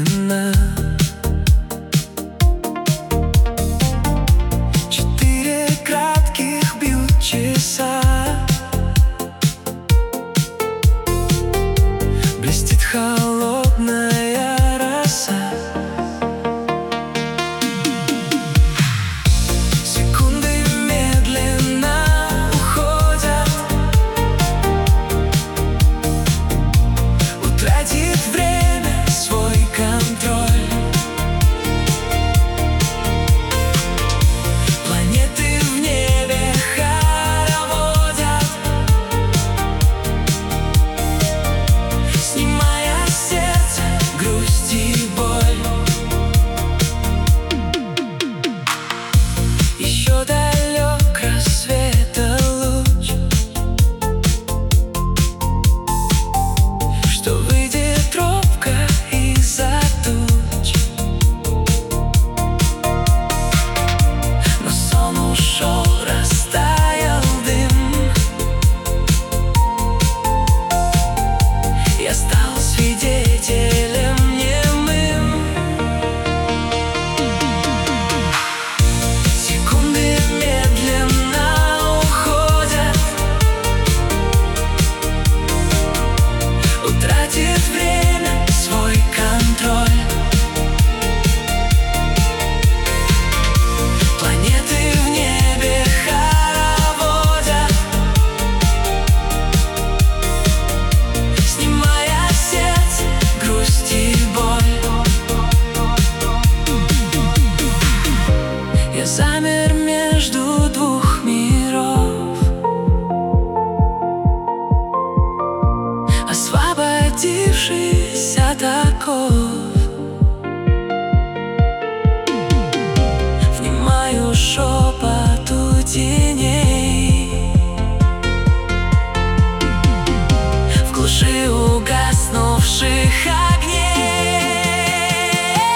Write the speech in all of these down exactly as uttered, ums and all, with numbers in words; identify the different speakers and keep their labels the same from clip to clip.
Speaker 1: медленно. Четыре кратких бьют часа. Блестит холодная роса. Секунды медленно уходят. Утратит время свой контроль. Планеты в небе хороводят, снимая с сердца грусть и боль. Еще далек рассвета луч, что выйдет робко из-за туч. Но сон ушел, растаял дым. Я стал свидетелем немым. Секунды медленно уходят. Утратит время свой контроль. Планеты в небе хороводят, снимая с сердца грусть и боль. Я замер между двух миров, освободившись от оков. Внимаю шепоту теней, в глуши угаснувших огней.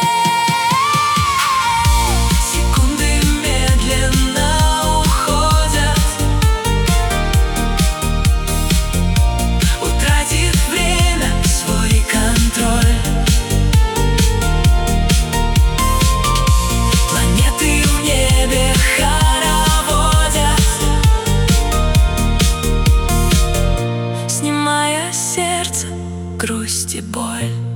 Speaker 1: Секунды медленно уходят. Утратит время свой контроль. Планеты в небе хороводят, снимая с сердца грусть и боль.